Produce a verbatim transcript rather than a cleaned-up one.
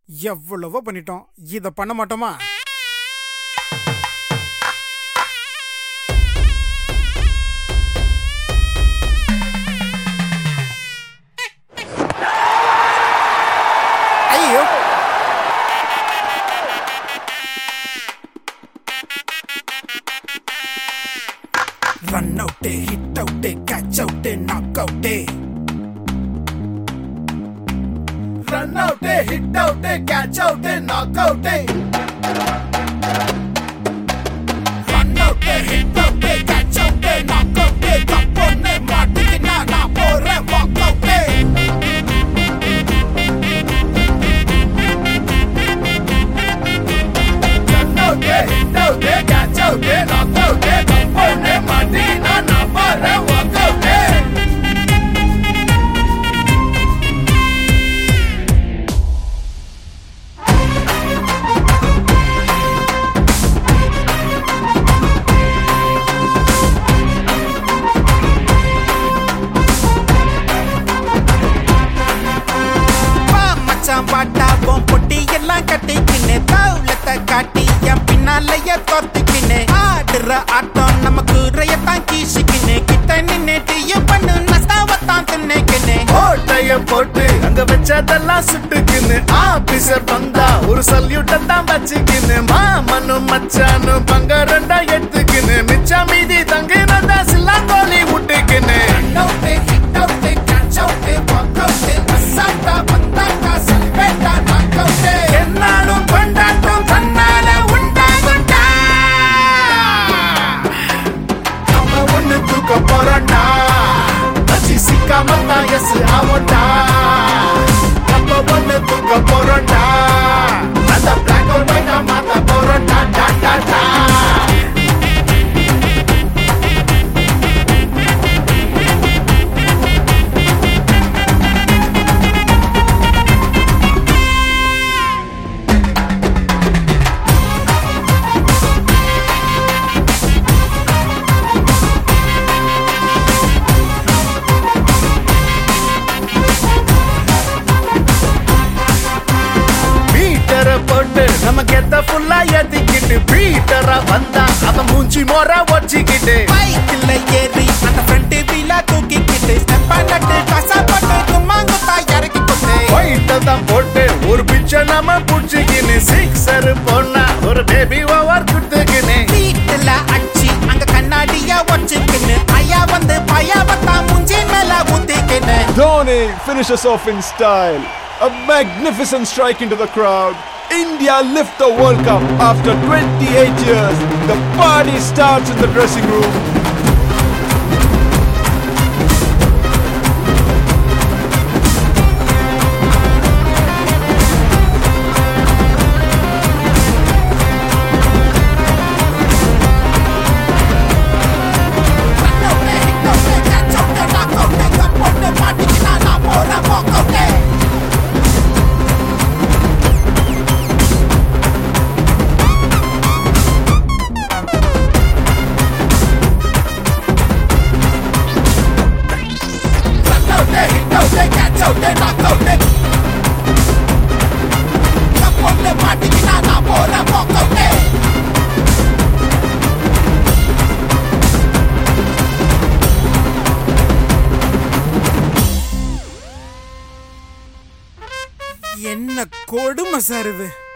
எவ்வளவோ பண்ணிட்டோம், இத பண்ண மாட்டோமா? ஐயோ, run out, hit out, catch out, knock out. Run out, hit out, catch out, knock out. Run out, hit out, catch out, knock out. Kappone maatikina na pore walk out. Run out, hit out, catch out, knock out. Kappone maatikina na pore walk out. பாட்டாவும் பொட்டி எல்லாம் கட்டிக்கின்னு தௌலத்தை காட்டி என் பின்னாலைய தோர்த்துக்கின்னு ஆடுற ஆட்டம் நமக்கு ரயத்தான் கீசிக்கின்னு கிட்ட நின்னுட்டு பண்ணு நஸ்தாவத்தான் தின்னுக்கின்னு ஓட்டைய போட்டு அங்க வச்சதெல்லாம் சுட்டுக்கின்னு ஆபீசர் வந்தா ஒரு சல்யூட்ட தான் வச்சுக்கின்னு மாமனும் மச்சானும் பங்க ரெண்டா எடுத்துக்கின்னு மிச்சா மீதி தங்கு நந்தா சில்லாங்கோலி முட்டுக்கின்னு என்னாலும் கொண்டாட்டம் தன்னால உண்டாகுண்டா. நம்ம ஒண்ணு தூக்க போறோம்டா, நச்சி சிக்காம தான் எஸ் ஆவோண்டா. நம்ம ஒண்ணு தூக்க போறோம்டா, அந்த பிளாக் அண்ட் ஒயிட்டா மாத்த போறோம்டா. டா டா டா போட்டு நமக்கு எத்த ஃபுல்லா ஏத்திக்கிட்டு பீட்டரா வந்தா அவன் மூஞ்சி மோரா வச்சிக்கிட்டு பைக்ல ஏறி அந்த ஃப்ரண்ட் வீலா தூக்கிக்கிட்டு ஸ்டெப்பா நட்டு கசா போட்டு தும்மாங்குத்தா இறக்கி போட்டு ஒயிட்ட தான் போட்டு ஒரு பிச்சை நாம புடிச்சிக்கின்னு சிக்ஸர் போனா ஒரு பேபி ஓவர் குடுத்துக்கின்னு வீட்டுல அச்சி அங்க கண்ணாடியா வச்சிக்கின்னு ஐயா வந்து பையாவத்தா மூஞ்சி மேல ஊத்திக்கின்னு Dhoni finishes off in style. A magnificent strike into the crowd. India lift the World Cup after twenty-eight years. The party starts in the dressing room. என்ன கொடுமை சார் இது.